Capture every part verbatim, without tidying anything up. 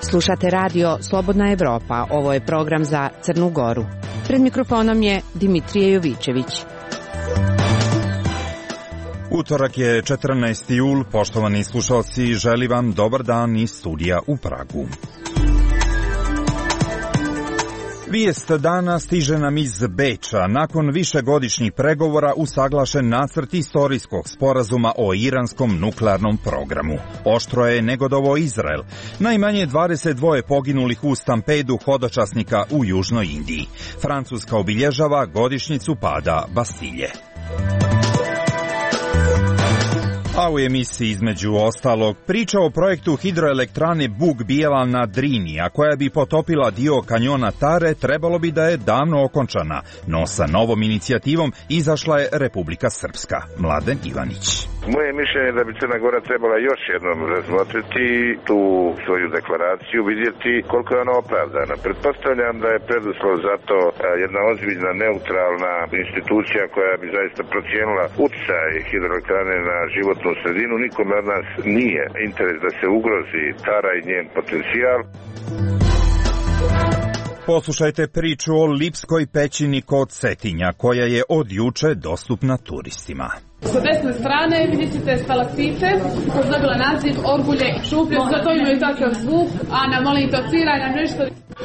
Slušate radio Slobodna Evropa, ovo je program za Crnu Goru. Pred mikrofonom je Dimitrije Jovićević. Utorak je četrnaesti jul, poštovani slušalci, želi vam dobar dan iz studija u Pragu. Vijest dana stiže nam iz Beča. Nakon višegodišnjih pregovora usaglašen nacrt istorijskog sporazuma o iranskom nuklearnom programu. Oštro je negodovao Izrael. Najmanje dvadeset dva poginulih u stampedu hodočasnika u Južnoj Indiji. Francuska obilježava godišnjicu pada Bastilje. A u emisiji između ostalog priča o projektu hidroelektrane Bug Bijela na Drini, a koja bi potopila dio kanjona Tare, trebalo bi da je davno okončana, no sa novom inicijativom izašla je Republika Srpska. Mladen Ivanić. Moje mišljenje je da bi Crna Gora trebala još jednom razmotriti tu svoju deklaraciju, vidjeti koliko je ona opravdana. Pretpostavljam da je preduslov za to jedna ozbiljna neutralna institucija koja bi zaista procijenila utjecaj hidroelektrane na životnu sredinu. Nikome od nas nije interes da se ugrozi Tara i njen potencijal. Poslušajte priču o Lipskoj pećini kod Cetinja, koja je od juče dostupna turistima. Sa desne strane vidjet ćete stalaktite koja je dobila naziv Orgulje i šuplje, zato imaju takav zvuk. Ana, molim te, odsviraj nam nešto.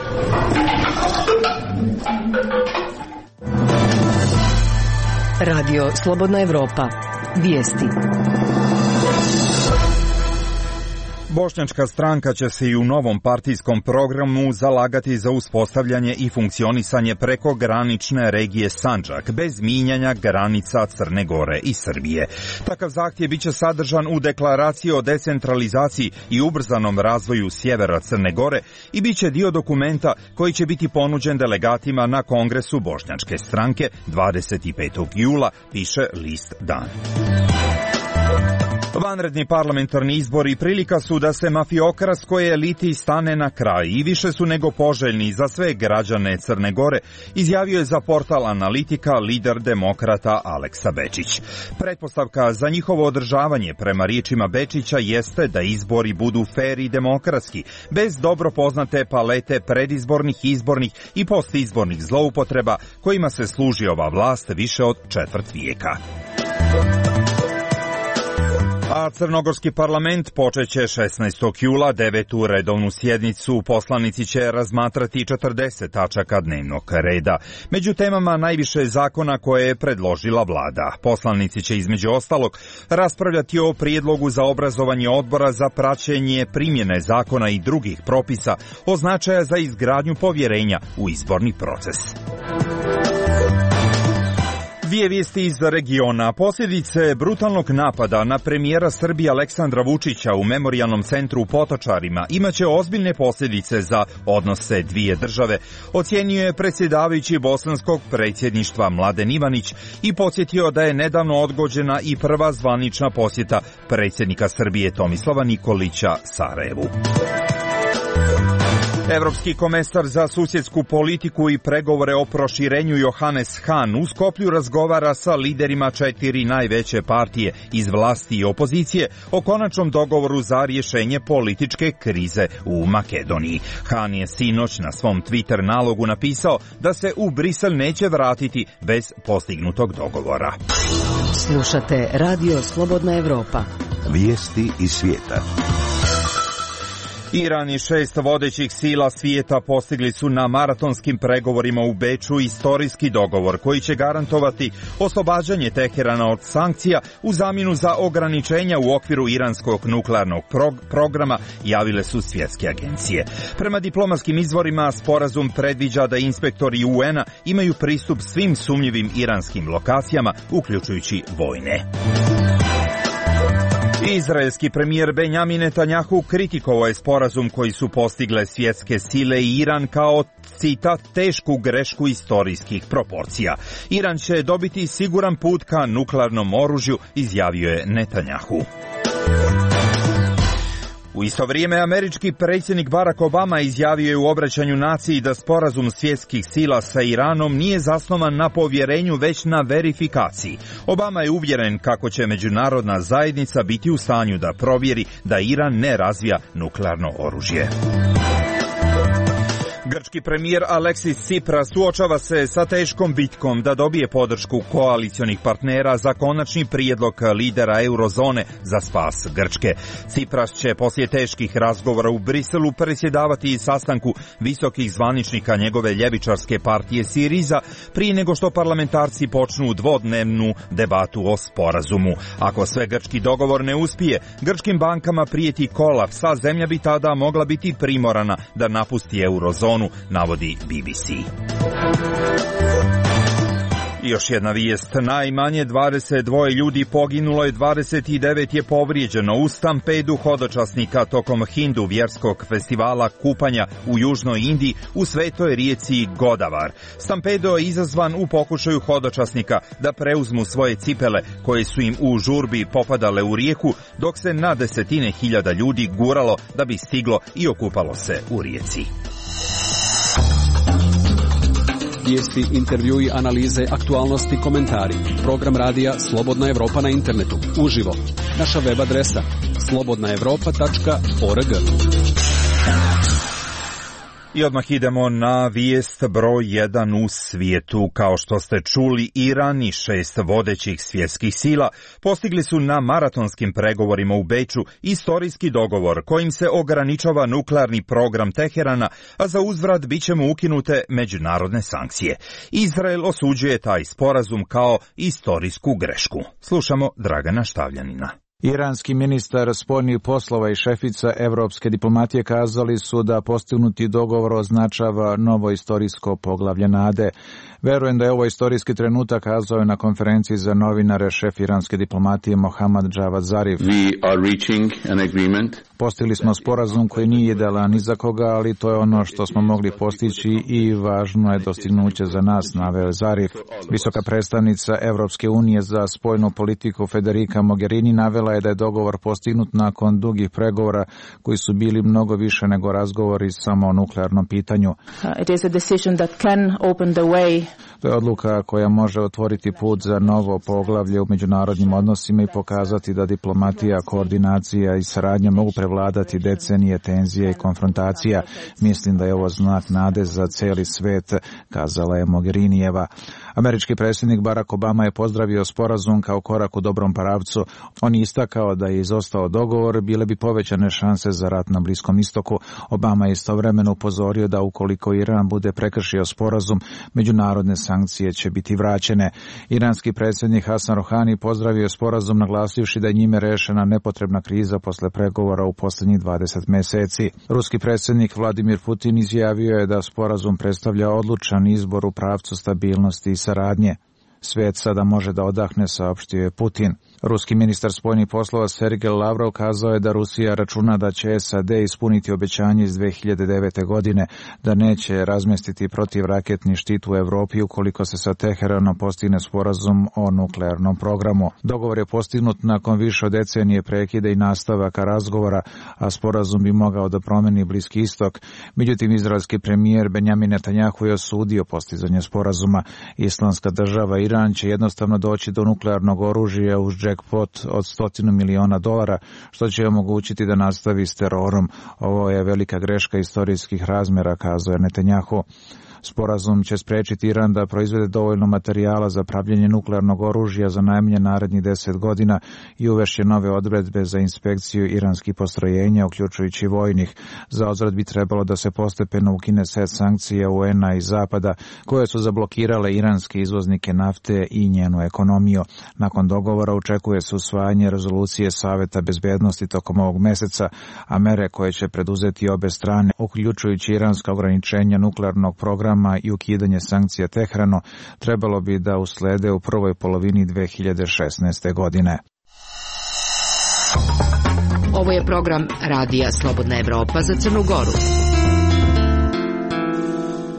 Radio Slobodna Evropa. Vijesti. Bošnjačka stranka će se i u novom partijskom programu zalagati za uspostavljanje i funkcionisanje prekogranične regije Sandžak, bez mijenjanja granica Crne Gore i Srbije. Takav zahtjev biće sadržan u deklaraciji o decentralizaciji i ubrzanom razvoju sjevera Crne Gore i biće dio dokumenta koji će biti ponuđen delegatima na Kongresu Bošnjačke stranke dvadeset petog jula, piše list Dan. Vanredni parlamentarni izbori prilika su da se mafiokratskoj eliti stane na kraj i više su nego poželjni za sve građane Crne Gore, izjavio je za portal Analitika lider demokrata Aleksa Bečić. Pretpostavka za njihovo održavanje, prema riječima Bečića, jeste da izbori budu fer i demokratski, bez dobro poznate palete predizbornih, izbornih i postizbornih zloupotreba kojima se služi ova vlast više od četvrt vijeka. A crnogorski parlament počeće šesnaestog jula devetu redovnu sjednicu. Poslanici će razmatrati četrdeset tačaka dnevnog reda. Među temama najviše zakona koje je predložila vlada. Poslanici će između ostalog raspravljati o prijedlogu za obrazovanje odbora za praćenje primjene zakona i drugih propisa o značaja za izgradnju povjerenja u izborni proces. Dvije vijesti iz regiona. Posljedice brutalnog napada na premijera Srbije Aleksandra Vučića u memorijalnom centru u Potočarima imaće ozbiljne posljedice za odnose dvije države, ocijenio je predsjedavajući bosanskog predsjedništva Mladen Ivanić i podsjetio da je nedavno odgođena i prva zvanična posjeta predsjednika Srbije Tomislava Nikolića Sarajevu. Evropski komesar za susjedsku politiku i pregovore o proširenju Johannes Hahn u Skoplju razgovara sa liderima četiri najveće partije iz vlasti i opozicije o konačnom dogovoru za rješenje političke krize u Makedoniji. Hahn je sinoć na svom Twitter nalogu napisao da se u Brisel neće vratiti bez postignutog dogovora. Slušate Radio Slobodna Evropa. Vijesti iz svijeta. Iran i šest vodećih sila svijeta postigli su na maratonskim pregovorima u Beču istorijski dogovor koji će garantovati oslobađanje Teherana od sankcija u zamjenu za ograničenja u okviru iranskog nuklearnog prog- programa, javile su svjetske agencije. Prema diplomatskim izvorima, sporazum predviđa da inspektori U N-a imaju pristup svim sumnjivim iranskim lokacijama, uključujući vojne. Izraelski premijer Benjamin Netanjahu kritikovao je sporazum koji su postigle svjetske sile i Iran kao, citat, tešku grešku istorijskih proporcija. Iran će dobiti siguran put ka nuklearnom oružju, izjavio je Netanjahu. U isto vrijeme američki predsjednik Barack Obama izjavio je u obraćanju naciji da sporazum svjetskih sila sa Iranom nije zasnovan na povjerenju već na verifikaciji. Obama je uvjeren kako će međunarodna zajednica biti u stanju da provjeri da Iran ne razvija nuklearno oružje. Grčki premijer Aleksis Tsipras suočava se sa teškom bitkom da dobije podršku koalicionih partnera za konačni prijedlog lidera eurozone za spas Grčke. Tsipras će poslije teških razgovora u Briselu predsjedavati sastanku visokih zvaničnika njegove ljevičarske partije Siriza prije nego što parlamentarci počnu dvodnevnu debatu o sporazumu. Ako sve grčki dogovor ne uspije, grčkim bankama prijeti kolaps, a zemlja bi tada mogla biti primorana da napusti eurozonu, navodi B B C. I još jedna vijest. Najmanje dvadeset dva ljudi poginulo je, dvadeset devet je povrijeđeno u stampedu hodočasnika tokom hindu vjerskog festivala kupanja u južnoj Indiji u svetoj rijeci Godavar. Stampedo je izazvan u pokušaju hodočasnika da preuzmu svoje cipele koje su im u žurbi popadale u rijeku, dok se na desetine hiljada ljudi guralo da bi stiglo i okupalo se u rijeci. Vijesti, intervjui, analize, aktualnosti, komentari. Program radija Slobodna Evropa na internetu. Uživo. Naša web adresa slobodna evropa tačka org. I odmah idemo na vijest broj jedan u svijetu. Kao što ste čuli, Iran i šest vodećih svjetskih sila postigli su na maratonskim pregovorima u Beču istorijski dogovor kojim se ograničava nuklearni program Teherana, a za uzvrat bit će mu ukinute međunarodne sankcije. Izrael osuđuje taj sporazum kao istorijsku grešku. Slušamo Dragana Štavljanina. Iranski ministar spoljnih poslova i šefica evropske diplomatije kazali su da postignuti dogovor označava novo istorijsko poglavlje nade. Verujem da je ovo istorijski trenutak, kazao je na konferenciji za novinare šef iranske diplomatije Mohammad Javad Zarif. We are reaching an agreement. Postigli smo sporazum koji nije idealan ni za koga, ali to je ono što smo mogli postići i važno je dostignuće za nas, naveo Zarif. Visoka predstavnica Evropske unije za spoljnu politiku Federica Mogherini navela je da je dogovor postignut nakon dugih pregovora koji su bili mnogo više nego razgovori samo o nuklearnom pitanju. It is a decision that can open the way. To je odluka koja može otvoriti put za novo poglavlje u međunarodnim odnosima i pokazati da diplomatija, koordinacija i saradnja mogu prevladati decenije tenzije i konfrontacija. Mislim da je ovo znak nade za cijeli svet, kazala je Mogherinijeva. Američki predsjednik Barack Obama je pozdravio sporazum kao korak u dobrom pravcu. On je istakao da je izostao dogovor, bile bi povećane šanse za rat na Bliskom istoku. Obama je istovremeno upozorio da ukoliko Iran bude prekršio sporazum, međunarodne sankcije će biti vraćene. Iranski predsjednik Hasan Rohani pozdravio je sporazum, naglasivši da je njime rešena nepotrebna kriza posle pregovora u posljednjih dvadeset mjeseci. Ruski predsjednik Vladimir Putin izjavio je da sporazum predstavlja odlučan izbor u pravcu stabilnosti i saradnje. Svijet sada može da odahne, saopštio je Putin. Ruski ministar spoljnih poslova Sergej Lavrov kazao je da Rusija računa da će S A D ispuniti obećanje iz dve hiljade devete. godine da neće razmjestiti protivraketni štit u Europi ukoliko se sa Teheranom postigne sporazum o nuklearnom programu. Dogovor je postignut nakon više od decenije prekida i nastavaka razgovora, a sporazum bi mogao da promeni Bliski istok. Međutim, izraelski premijer Benjamin Netanjahu je osudio postizanje sporazuma. Islamska država Iran će jednostavno doći do nuklearnog oružja uz jackpot od stotinu miliona dolara, što će omogućiti da nastavi s terorom. Ovo je velika greška istorijskih razmjera, kazao je Netanjahu. Sporazum će spriječiti Iran da proizvede dovoljno materijala za pravljenje nuklearnog oružja za najmanje narednih deset godina i uvešće nove odredbe za inspekciju iranskih postrojenja, uključujući vojnih. Za uzvrat bi trebalo da se postepeno ukine set sankcija U N A i Zapada, koje su zablokirale iranske izvoznike nafte i njenu ekonomiju. Nakon dogovora očekuje se usvajanje rezolucije Saveta bezbednosti tokom ovog mjeseca, a mere koje će preduzeti obe strane, uključujući iranska ograničenja nuklearnog programa i ukidanje sankcija Teheranu, trebalo bi da uslede u prvoj polovini dve hiljade šesnaeste. godine. Ovo je program Radija Slobodna Evropa za Crnu Goru.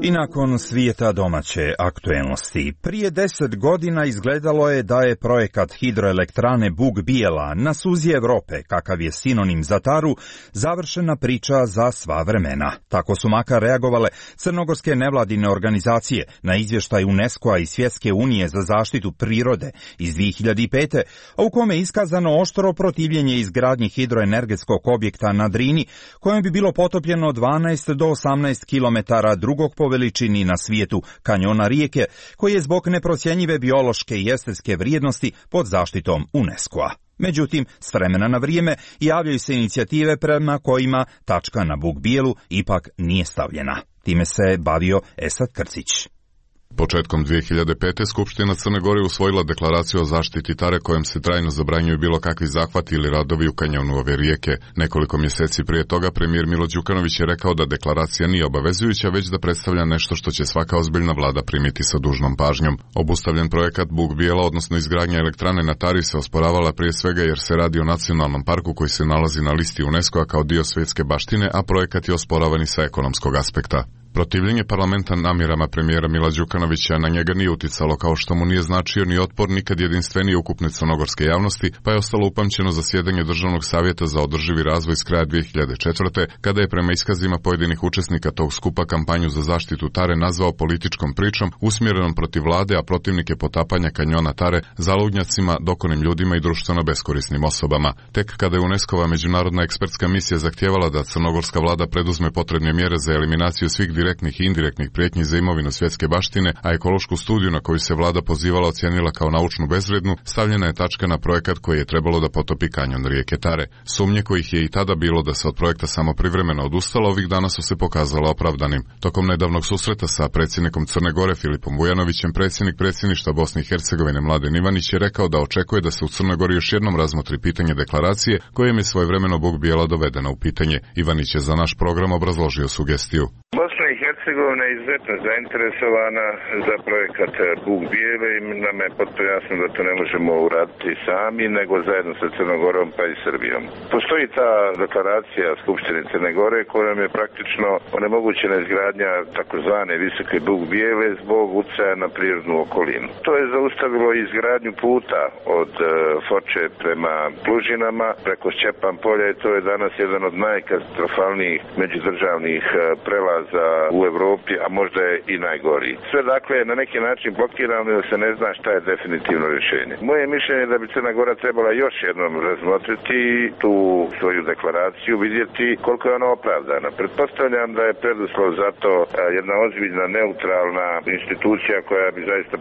I nakon svijeta domaće aktuelnosti, prije deset godina izgledalo je da je projekat hidroelektrane Bug Bijela na suzi Evrope, kakav je sinonim za Taru, završena priča za sva vremena. Tako su makar reagovale crnogorske nevladine organizacije na izvještaj UNESCO-a i Svjetske unije za zaštitu prirode iz dvije hiljade pete. a u kome je iskazano oštro protivljenje izgradnji hidroenergetskog objekta na Drini, kojem bi bilo potopljeno dvanaest do osamnaest kilometara drugog po veličini na svijetu kanjona rijeke, koji je zbog neprocjenjive biološke i estetske vrijednosti pod zaštitom UNESCO-a. Međutim, s vremena na vrijeme javljaju se inicijative prema kojima tačka na Bug Bijelu ipak nije stavljena. Time se bavio Esad Krcić. Početkom dvije hiljade pete. Skupština Crne Gore usvojila deklaraciju o zaštiti Tare kojom se trajno zabranjuju bilo kakvi zahvati ili radovi u kanjonu ove rijeke. Nekoliko mjeseci prije toga premijer Milo Đukanović je rekao da deklaracija nije obavezujuća, već da predstavlja nešto što će svaka ozbiljna vlada primiti sa dužnom pažnjom. Obustavljen projekat Bug Bijela, odnosno izgradnja elektrane na Tari, se osporavala prije svega jer se radi o nacionalnom parku koji se nalazi na listi UNESCO-a kao dio svjetske baštine, a projekat je osporavan i sa ekonomskog aspekta. Protivljenje parlamenta namjerama premijera Mila Đukanovića na njega nije uticalo, kao što mu nije značio ni otpor nikad jedinstvenije ukupne crnogorske javnosti, pa je ostalo upamćeno zasjedanje Državnog savjeta za održivi razvoj s kraja dvije hiljade četvrte. kada je prema iskazima pojedinih učesnika tog skupa kampanju za zaštitu Tare nazvao političkom pričom usmjerenom protiv vlade, a protivnike potapanja kanjona Tare zaludnjacima, dokonim ljudima i društveno beskorisnim osobama. Tek kada je UNESCO-va međunarodna ekspertska misija zahtijevala da crnogorska vlada preduzme potrebne mjere za eliminaciju svih direktnih i indirektnih prijetnji za imovinu svjetske baštine, a ekološku studiju na koju se vlada pozivala ocijenila kao naučnu bezvrednu, stavljena je tačka na projekat koji je trebalo da potopi kanjon rijeke Tare. Sumnje kojih je i tada bilo da se od projekta samo privremeno odustalo, ovih dana su se pokazala opravdanim. Tokom nedavnog susreta sa predsjednikom Crne Gore Filipom Vujanovićem, predsjednik predsjedništva Bosne i Hercegovine Mladen Ivanić je rekao da očekuje da se u Crnoj Gori još jednom razmotri pitanje deklaracije kojem je svojevremeno Bug Bijela dovedena u pitanje. Ivanić je za naš program obrazložio sugestiju. Bosna i Hercegovina je izuzetno zainteresovana za projekat Bug Bijele i nam je potpuno jasno da to ne možemo uraditi sami, nego zajedno sa Crnom Gorom pa i Srbijom. Postoji ta deklaracija Skupštine Crne Gore kojom je praktično onemogućena izgradnja takozvane visoke Bug Bijele zbog utjecaja na prirodnu okolinu. To je zaustavilo izgradnju puta od uh, Foče prema Plužinama preko Šćepan polja i to je danas jedan od najkatastrofalnijih međudržavnih uh, prelaza u Evropi, a možda je i najgori. Sve dakle na neki način blokirano jer se ne zna šta je definitivno rješenje. Moje mišljenje je da bi Crna Gora trebala još jednom razmotriti tu svoju deklaraciju, vidjeti koliko je ona opravdana. Pretpostavljam da je preduslov za to jedna ozbiljna neutralna institucija koja bi zaista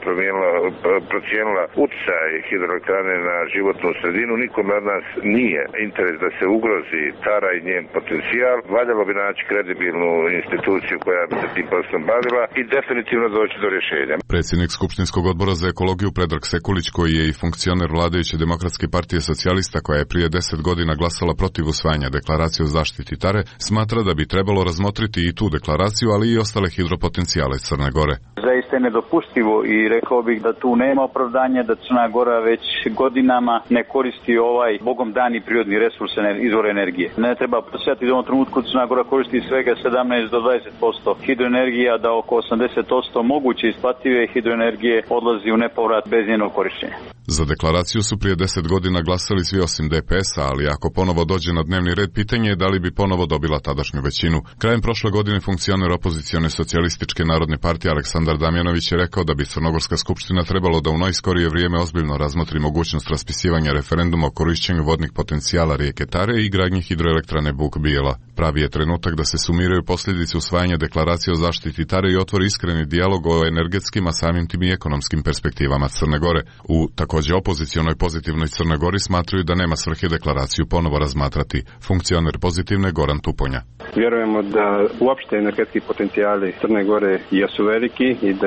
procijenila utjecaj hidroelektrane na životnu sredinu. Nikome od nas nije interes da se ugrozi Tara i njen potencijal. Valjalo bi naći kredibilnu instituciju koja bi se tim poslom bavila i definitivno doći do rješenja. Predsjednik Skupštinskog odbora za ekologiju Predrag Sekulić, koji je i funkcioner vladajuće Demokratske partije socijalista koja je prije deset godina glasala protiv usvajanja deklaracije o zaštiti Tare, smatra da bi trebalo razmotriti i tu deklaraciju, ali i ostale hidropotencijale Crne Gore. Zaista je nedopustivo i rekao bih da tu nema opravdanja da Crna Gora već godinama ne koristi ovaj bogom dani prirodni resurs, izvor energije. Ne treba podsjetiti da u ovom trenutku Crna Gora koristi svega sedamnaest do dvadeset posto hidroenergija, da oko osamdeset posto moguće isplative hidroenergije odlazi u nepovrat bez njenog korištenja. Za deklaraciju su prije deset godina glasali svi osim D P S-a, ali ako ponovo dođe na dnevni red, pitanje je da li bi ponovo dobila tadašnju većinu. Krajem prošle godine funkcioner opozicione socijalističke narodne partije Aleksandar Damjanović je rekao da bi Crnogorska skupština trebalo da u najskorije vrijeme ozbiljno razmotri mogućnost raspisivanja referenduma o korišćenju vodnih potencijala rijeke Tare i gradnji hidroelektrane Bug Bijela. Pravi je trenutak da se sumiraju posljedice usvajanja deklaracije o zaštiti Tare i otvori iskreni dijalog o energetskim, a samim tim i ekonomskim perspektivama Crne Gore. U također opozicionoj pozitivnoj Crnoj Gori smatraju da nema svrhe deklaraciju ponovo razmatrati. Funkcioner pozitivne Goran Tuponja. Vjerujemo da uopšte energetski potencijali Crne Gore jesu veliki i da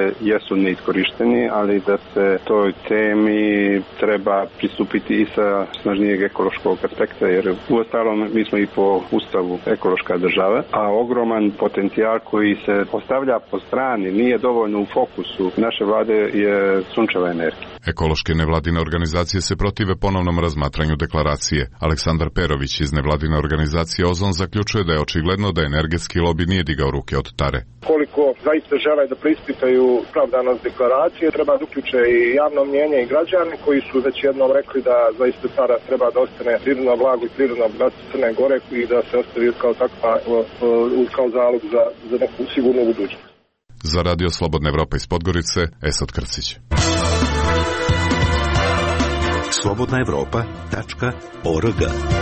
jesu neiskorišteni, ali da se toj temi treba pristupiti i sa snažnijeg ekološkog aspekta, jer uostalom mi smo i po ustavu ekološka država, a ogroman potencijal koji se postavlja po strani, nije dovoljno u fokusu naše vlade, je sunčeva energija. Ekološke nevladine organizacije se protive ponovnom razmatranju deklaracije. Aleksandar Perović iz nevladine organizacije Ozon zaključuje da je očigledno da energetski lobi nije digao ruke od tare. Koliko zaista žele da preispitaju opravdanost deklaracije, treba da uključe i javno mnjenje i građane koji su već jednom rekli da zaista tara treba da ostane prirodno blago i prirodno bogatstvo Crne Gore i da se ostavi kao takva kao zalog za, za neku sigurnu budućnost. Za Radio Slobodna Evropa iz Podgorice, Esad Krcić. slobodna evropa tačka org.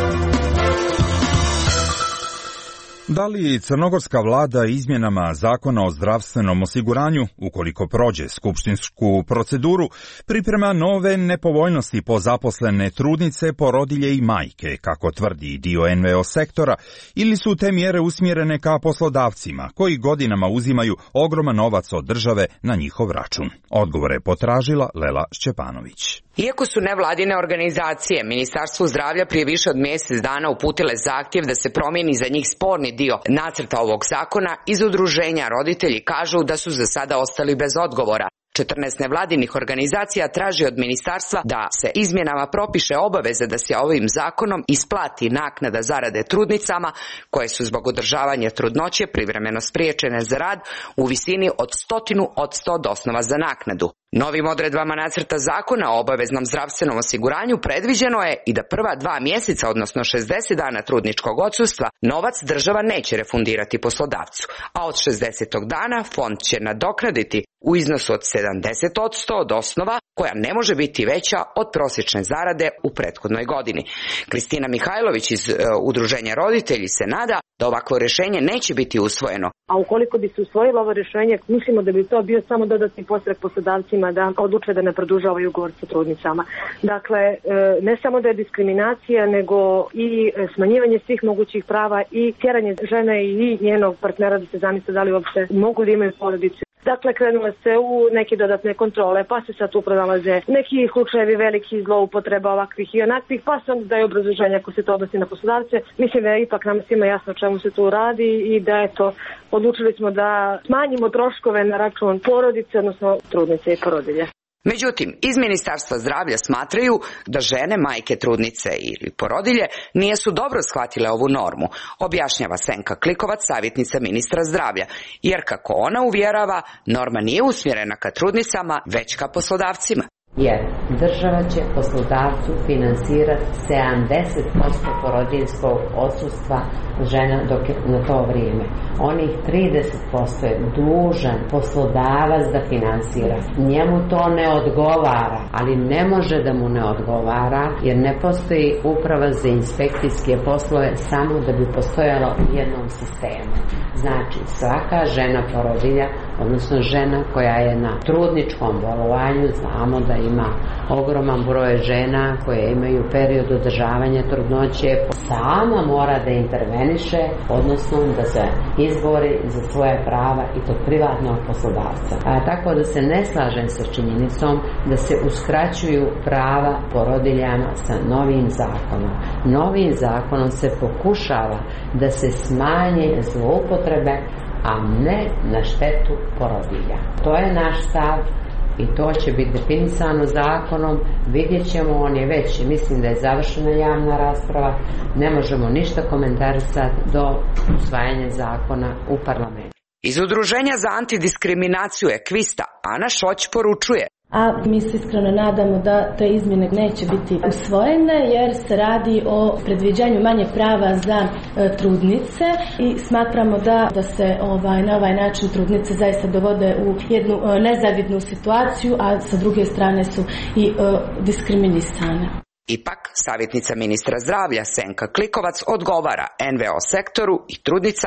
Da li crnogorska vlada izmjenama Zakona o zdravstvenom osiguranju, ukoliko prođe skupštinsku proceduru, priprema nove nepovoljnosti po zaposlene trudnice, porodilje i majke, kako tvrdi dio en ve o sektora, ili su te mjere usmjerene ka poslodavcima, koji godinama uzimaju ogroman novac od države na njihov račun? Odgovore je potražila Lela Šćepanović. Iako su nevladine organizacije Ministarstvu zdravlja prije više od mjesec dana uputile zahtjev da se promijeni za njih sporni dio nacrta ovog zakona, iz udruženja roditelji kažu da su za sada ostali bez odgovora. četrnaest nevladinih organizacija traži od ministarstva da se izmjenama propiše obaveza da se ovim zakonom isplati naknada zarade trudnicama koje su zbog održavanja trudnoće privremeno spriječene za rad u visini od stotinu od sto od osnova za naknadu. Novim odredbama nacrta zakona o obaveznom zdravstvenom osiguranju predviđeno je i da prva dva mjeseca, odnosno šezdeset dana trudničkog odsustva, novac država neće refundirati poslodavcu, a od šezdesetog dana fond će nadoknaditi u iznosu od sedamdeset posto od osnova koja ne može biti veća od prosječne zarade u prethodnoj godini. Kristina Mihajlović iz uh, udruženja roditelji se nada da ovakvo rješenje neće biti usvojeno. A ukoliko bi se usvojilo ovo rješenje, mislimo da bi to bio samo dodatni podstrek poslodavcima da odluče da ne produžavaju ugovor sa trudnicama. Dakle, ne samo da je diskriminacija, nego i smanjivanje svih mogućih prava i tjeranje žene i njenog partnera da se zamisle da li uopšte mogu da imaju porodicu. Dakle, krenule se u neke dodatne kontrole, pa se sad tu pronalaze neki slučajevi veliki zloupotreba ovakvih i onakvih, pa se onda daje obrazloženje ako se to odnosi na poslodavce. Mislim da je ipak nam svima jasno o čemu se tu radi i da eto, odlučili smo da smanjimo troškove na račun porodice, odnosno trudnice i porodilje. Međutim, iz Ministarstva zdravlja smatraju da žene, majke, trudnice ili porodilje nisu dobro shvatile ovu normu, objašnjava Senka Klikovac, savjetnica ministra zdravlja, jer kako ona uvjerava, norma nije usmjerena ka trudnicama, već ka poslodavcima. Jer država će poslodavcu finansirati sedamdeset posto porodiljskog odsustva žena dok je na to vrijeme. Onih trideset posto je dužan poslodavac da finansira. Njemu to ne odgovara, ali ne može da mu ne odgovara jer ne postoji uprava za inspekcijske poslove samo da bi postojalo u jednom sistemu. Znači, svaka žena porodilja, odnosno žena koja je na trudničkom bolovanju, znamo da ima ogroman broj žena koje imaju period održavanja trudnoće, sama mora da interveniše, odnosno da se izbori za svoje prava i to privatnog poslodavca. A, tako da se ne slažem sa činjenicom da se uskraćuju prava porodiljama sa novim zakonom. Novim zakonom se pokušava da se smanje zloupotrebe, a ne na štetu porodilja. To je naš stav i to će biti definisano zakonom. Vidjet ćemo, on je već, mislim da je završena javna rasprava, ne možemo ništa komentarisati do usvajanja zakona u parlamentu. Iz Udruženja za antidiskriminaciju Ekvista Ana Šoć poručuje: a mi se iskreno nadamo da te izmjene neće biti usvojene jer se radi o predviđanju manje prava za e, trudnice i smatramo da, da se ovaj, na ovaj način trudnice zaista dovode u jednu e, nezavidnu situaciju, a sa druge strane su i e, diskriminisane. Ipak, savjetnica ministra zdravlja Senka Klikovac odgovara en ve o sektoru i trudnicama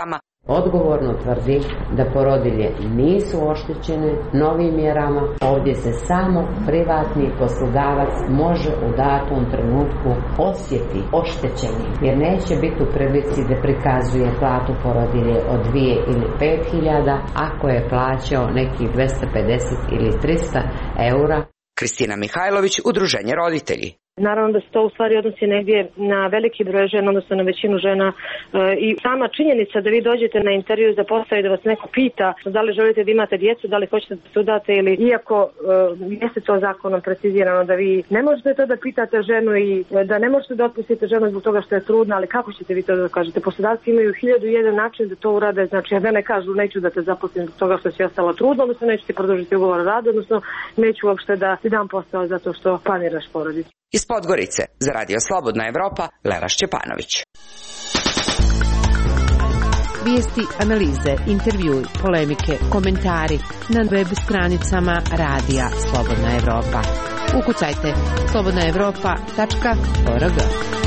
Odgovorno tvrdi da porodilje nisu oštećene novim mjerama. Ovdje se samo privatni poslodavac može u datom trenutku osjeti oštećeni, jer neće biti u prilici da prikazuje platu porodilje od dvije ili pet hiljada ako je plaćao nekih dvesta pedeset ili trista eura. Kristina Mihajlović, Udruženje roditelji. Naravno da se to u stvari odnosi negdje na veliki broj žena, odnosno na većinu žena, e, i sama činjenica da vi dođete na intervju za posao i da vas neko pita da li želite da imate djecu, da li hoćete da se udate, ili iako e, jeste to zakonom precizirano da vi ne možete to da pitate ženu i da ne možete da otpustite ženu zbog toga što je trudna, ali kako ćete vi to da kažete? Poslodavci imaju hiljadu i jedan način da to urade, znači da ne kažu neću da te zaposlim zbog toga što si ostala trudna, odnosno neću ti produžiti ugovor o radu, odnosno neću uopšte da ti dam posao zato što planiraš porodicu. Iz Podgorice, za Radio Slobodna Evropa, Lera Šćepanović. Vijesti, analize, intervjui, polemike, komentari na web stranicama Radija Slobodna Evropa. Ukucajte slobodna evropa tačka org.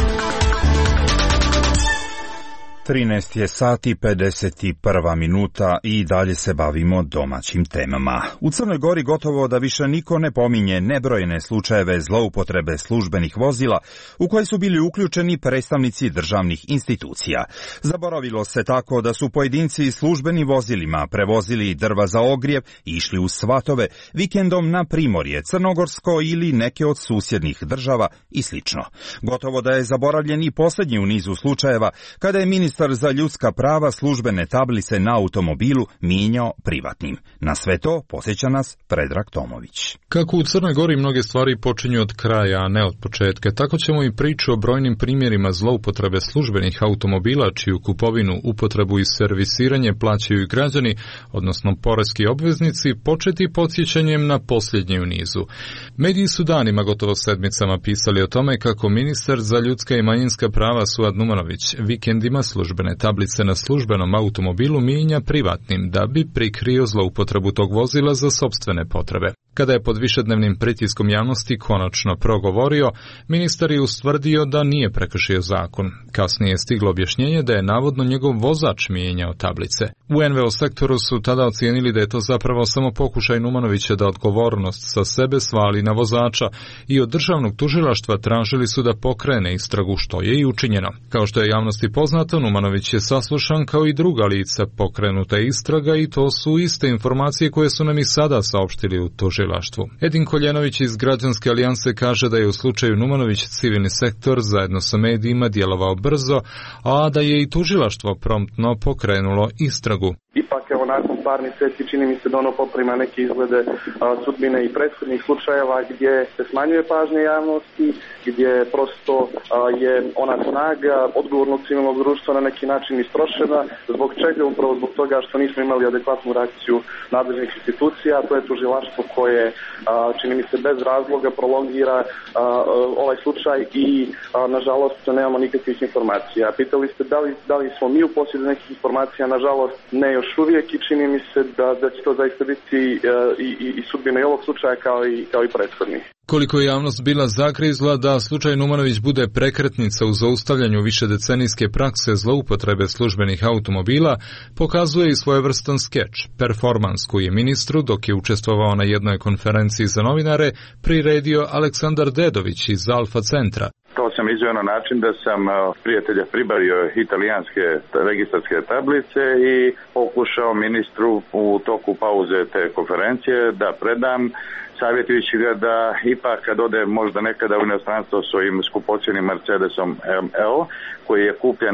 trinaest je sati pedeset prva minuta i dalje se bavimo domaćim temama. U Crnoj Gori gotovo da više niko ne pominje nebrojene slučajeve zloupotrebe službenih vozila u koje su bili uključeni predstavnici državnih institucija. Zaboravilo se tako da su pojedinci službenim vozilima prevozili drva za ogrjev i išli u svatove vikendom na Primorje, Crnogorsko ili neke od susjednih država i slično. Gotovo da je zaboravljen i posljednji u nizu slučajeva kada je ministar za ljudska prava službene tablice na automobilu mijenjao privatnim. Na sve to posjeća nas Predrag Tomović. Kako u Crnoj Gori mnoge stvari počinju od kraja, a ne od početka, tako ćemo i priču o brojnim primjerima zloupotrebe službenih automobila, čiju kupovinu, upotrebu i servisiranje plaćaju i građani, odnosno poreski obveznici, početi podsjećanjem na posljednji u nizu. Mediji su danima, gotovo sedmicama, pisali o tome kako ministar za ljudska i manjinska prava Suad Numanović vikendima službene tablice na službenom automobilu mijenja privatnim da bi prikrio zloupotrebu tog vozila za sopstvene potrebe. Kada je pod višednevnim pritiskom javnosti konačno progovorio, ministar je ustvrdio da nije prekršio zakon. Kasnije je stiglo objašnjenje da je navodno njegov vozač mijenjao tablice. U en ve o sektoru su tada ocijenili da je to zapravo samo pokušaj Numanovića da odgovornost sa sebe svali na vozača i od državnog tužilaštva tražili su da pokrene istragu, što je i učinjeno. Kao što je javnosti poznato, Numanović je saslušan kao i druga lica, pokrenuta istraga i to su iste informacije koje su nam i sada saopštili u tužilaštvu. Edin Koljenović iz Građanske alijanse kaže da je u slučaju Numanović civilni sektor zajedno sa medijima djelovao brzo, a da je i tužilaštvo promptno pokrenulo istragu. Ipak, evo, nakon par mjeseci čini mi se da ono poprima neke izglede a, sudbine i prethodnih slučajeva gdje se smanjuje pažnja javnosti, gdje prosto a, je ona snaga odgovornog civilnog društva na neki način istrošena, zbog čega upravo zbog toga što nismo imali adekvatnu reakciju nadležnih institucija, a to je tužilaštvo koje a, čini mi se bez razloga prolongira a, a, ovaj slučaj i a, nažalost nemamo nikakvih informacija. Pitali ste da li, da li smo mi u posjedu nekih informacija, nažalost ne još uvijek i čini mi se da, da će to zaista biti uh, i, i, i sudbina i ovog slučaja kao i, kao i prethodnih. Koliko je javnost bila zagrizla da slučaj Numanović bude prekretnica u zaustavljanju višedecenijske prakse zloupotrebe službenih automobila, pokazuje i svojevrstan skeč, performans koji je ministru, dok je učestvovao na jednoj konferenciji za novinare, priredio Aleksandar Dedović iz Alfa centra. To sam izveo na način da sam prijatelja pribavio italijanske registarske tablice i pokušao ministru u toku pauze te konferencije da predam, savjetujući ga da ipak kad ode možda nekada u inostranstvo svojim skupocjenim Mercedesom em el, koji je kupljen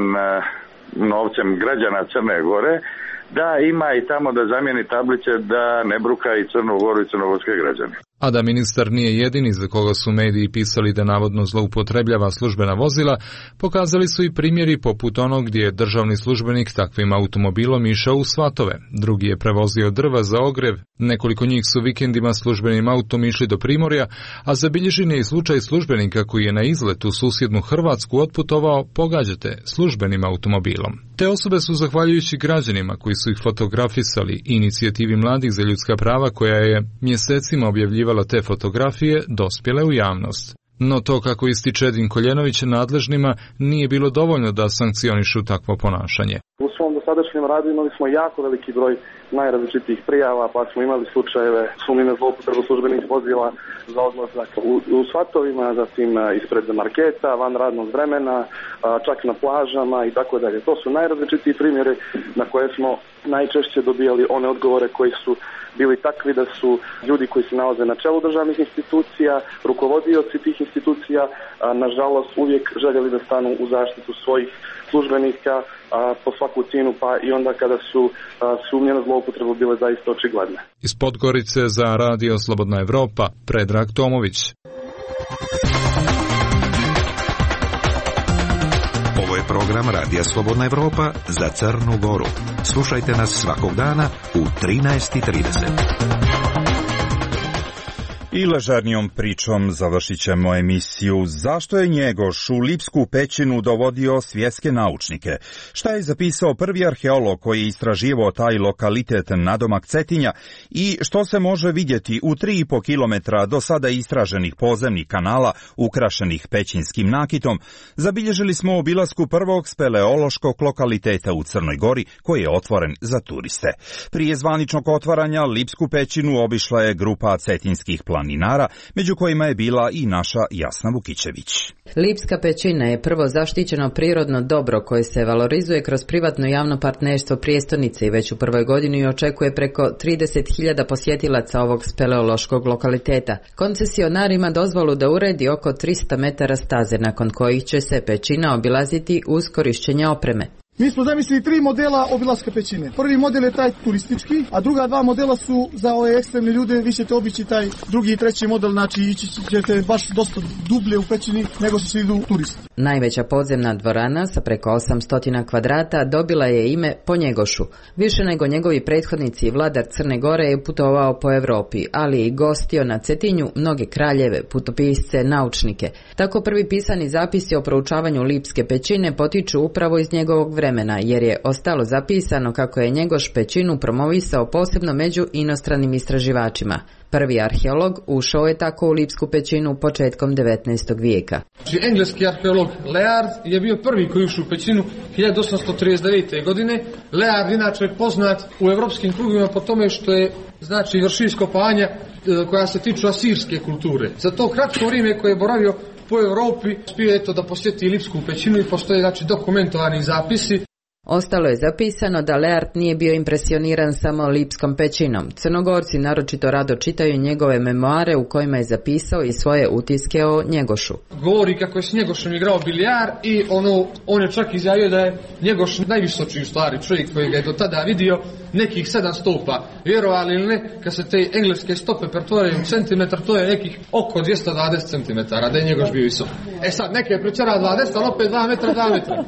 novcem građana Crne Gore, da ima i tamo da zamijeni tablice da ne bruka i Crnu Goru i crnogorske građane. A da ministar nije jedini za koga su mediji pisali da navodno zloupotrebljava službena vozila, pokazali su i primjeri poput onog gdje je državni službenik takvim automobilom išao u svatove. Drugi je prevozio drva za ogrev, nekoliko njih su vikendima službenim autom išli do Primorja, a zabilježen je i slučaj službenika koji je na izlet u susjednu Hrvatsku otputovao, pogađate, službenim automobilom. Te osobe su, zahvaljujući građanima koji su ih fotografisali i inicijativi Mladih za ljudska prava koja je mjesecima objavljivala te fotografije, dospjele u javnost. No to, kako ističe Edin Koljenović, nadležnima nije bilo dovoljno da sankcionišu takvo ponašanje. U svom dosadašnjem radu imali smo jako veliki broj najrazličitijih prijava, pa smo imali slučajeve sumnje na zloupotrebu službenih vozila za odlazak u, u svatovima, zatim ispred marketa, van radnog vremena, čak na plažama i tako dalje. To su najrazličitiji primjeri na koje smo najčešće dobijali one odgovore koji su bili takvi da su ljudi koji se nalaze na čelu državnih institucija, rukovodioci tih institucija, nažalost uvijek željeli da stanu u zaštitu svojih službenika a, po svaku cijenu, pa i onda kada su a, sumnje na zloupotrebu bile zaista očigledne. Iz Podgorice za Radio Slobodna Evropa, Predrag Tomović. Ovo je program Radija Slobodna Evropa za Crnu Goru. Slušajte nas svakog dana u trinaest i trideset. I ležernijom pričom završit ćemo emisiju Zašto je Njegoš u Lipsku pećinu dovodio svjetske naučnike? Šta je zapisao prvi arheolog koji je istraživao taj lokalitet nadomak Cetinja i što se može vidjeti u tri i po kilometra do sada istraženih podzemnih kanala ukrašenih pećinskim nakitom? Zabilježili smo obilasku prvog speleološkog lokaliteta u Crnoj Gori koji je otvoren za turiste. Prije zvaničnog otvaranja Lipsku pećinu obišla je grupa cetinskih planinara, među kojima je bila i naša Jasna Vukićević. Lipska pećina je prvo zaštićeno prirodno dobro koje se valorizuje kroz privatno javno partnerstvo prijestolnice i već u prvoj godini očekuje preko trideset hiljada posjetilaca ovog speleološkog lokaliteta. Koncesionar ima dozvolu da uredi oko tristo metara staze, nakon kojih će se pećina obilaziti uz korišćenje opreme. Mi smo zamislili tri modela obilaska pećine. Prvi model je taj turistički, a druga dva modela su za ove ekstremne ljude. Vi ćete obići taj drugi i treći model, znači ići ćete baš dosta dublje u pećini nego što se idu turisti. Najveća podzemna dvorana sa preko osamsto kvadrata dobila je ime po Njegošu. Više nego njegovi prethodnici, vladar Crne Gore je putovao po Europi, ali i gostio na Cetinju mnoge kraljeve, putopisce, naučnike. Tako prvi pisani zapisi o proučavanju Lipske pećine potiču upravo iz njegovog vremena. vremena, jer je ostalo zapisano kako je Njegoš pećinu promovisao posebno među inostranim istraživačima. Prvi arheolog ušao je tako u Lipsku pećinu početkom devetnaestog vijeka. Engleski arheolog Leard je bio prvi koji ušao u pećinu hiljadu osamsto trideset devete. godine. Leard inače poznat u evropskim krugovima po tome što je znači vršio iskopavanja koja se tiču asirske kulture. Za to kratko vrijeme koje je boravio po Europi uspio je to da posjeti Lipsku pećinu i postoje znači dokumentovani zapisi. Ostalo je zapisano da Leard nije bio impresioniran samo Lipskom pećinom. Crnogorci naročito rado čitaju njegove memoare u kojima je zapisao i svoje utiske o Njegošu. Govori kako je s Njegošem igrao bilijar i ono, on je čak izjavio da je Njegoš najvisočiji u stvari čovjek koji ga je do tada vidio, nekih sedam stopa. Vjerovali ili ne, kad se te engleske stope pretvore u centimetar, to je nekih oko dvjesto dvadeset centimetara, da je Njegoš bio visok. E sad, neke je prećera dvadeset, ali opet dva metra, dva metra.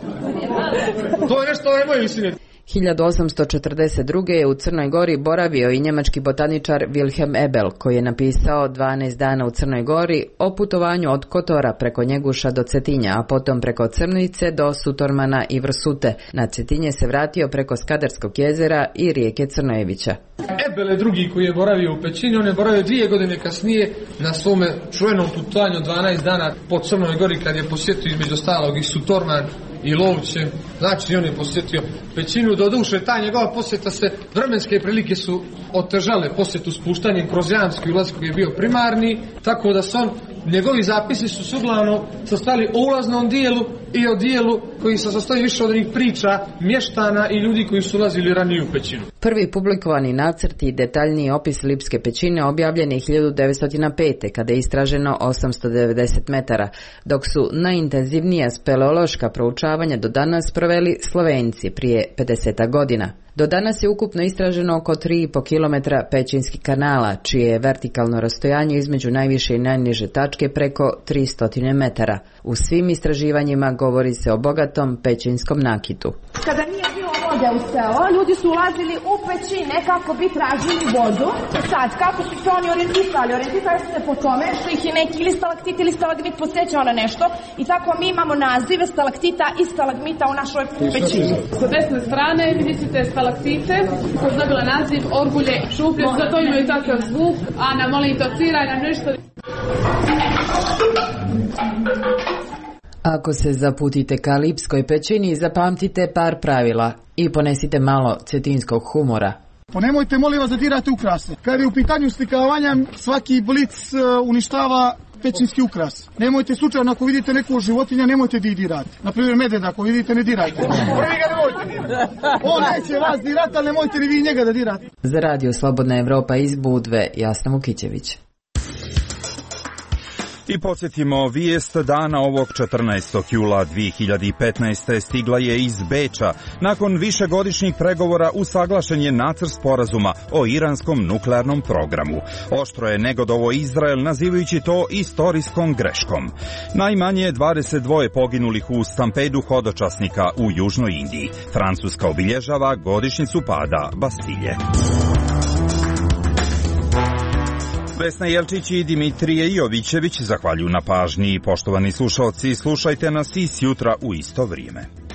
To je nešto ove moje visine. hiljadu osamsto četrdeset druge. je u Crnoj Gori boravio i njemački botaničar Wilhelm Ebel, koji je napisao dvanaest dana u Crnoj Gori o putovanju od Kotora preko Njeguša do Cetinja, a potom preko Crnice do Sutormana i Vrsute. Na Cetinje se vratio preko Skadarskog jezera i rijeke Crnojevića. Ebel je drugi koji je boravio u pećini, on je boravio dvije godine kasnije na svome čuvenom putovanju dvanaest dana po Crnoj Gori kad je posjetio između ostalog i Sutorman i Lovće, znači on je posjetio pećinu. Do duše ta njegova posjeta se, vremenske prilike su otežale posjetu spuštanjem kroz Jamski ulaz koji je bio primarni, tako da su on, njegovi zapisi su uglavnom sastali o ulaznom dijelu i o dijelu koji se sastoji više od onih priča mještana i ljudi koji su ulazili ranije u pećinu. Prvi publikovani nacrt i detaljniji opis Lipske pećine objavljen je hiljadu devetsto pete. kada je istraženo osamsto devedeset metara, dok su najintenzivnija speleološka proučavanja do danas proveli Slovenci prije pedeset godina. Do danas je ukupno istraženo oko tri i po kilometra pećinskih kanala, čije je vertikalno rastojanje između najviše i najniže tačke preko tristo metara. U svim istraživanjima govori se o bogatom pećinskom nakitu. Kada nije bilo vode u selo, ljudi su ulazili u pećine kako bi tražili vodu. Sad, kako su se oni orijentisali? Orijentisali su se po tome što ih je neki ili stalaktit ili stalagmit podsjećao na nešto. I tako mi imamo nazive stalaktita i stalagmita u našoj pećini. Sa desne strane vidite stalaktite koji je dobila naziv Orgulje šuplje, zato imaju takav zvuk, a na molim to cira nam nešto. Ako se zaputite ka Lipskoj pećini, zapamtite par pravila i ponesite malo cetinskog humora. Pa nemojte, molim vas, da dirate ukrase. Kada je u pitanju slikavanja, svaki blic uništava pećinski ukras. Nemojte slučajno, ako vidite neku životinja, nemojte da dirate. Naprimjer, medveda, ako vidite, ne dirajte. Prvi ga nemojte dirati. On neće vas dirati, ali nemojte ni vi njega da dirate. Za Radio Slobodna Evropa iz Budve, Jasna Vukićević. I podsjetimo, vijest dana ovog četrnaestog jula dve hiljade petnaeste. stigla je iz Beča. Nakon višegodišnjih pregovora usaglašen je nacrt sporazuma o iranskom nuklearnom programu. Oštro je negodovao Izrael, nazivajući to istorijskom greškom. Najmanje dvadeset dva poginulih u stampedu hodočasnika u Južnoj Indiji. Francuska obilježava godišnjicu pada Bastilje. Vesna Jelčić i Dimitrije Jovićević zahvaljuju na pažnji. Poštovani slušalci, slušajte nas i sjutra u isto vrijeme.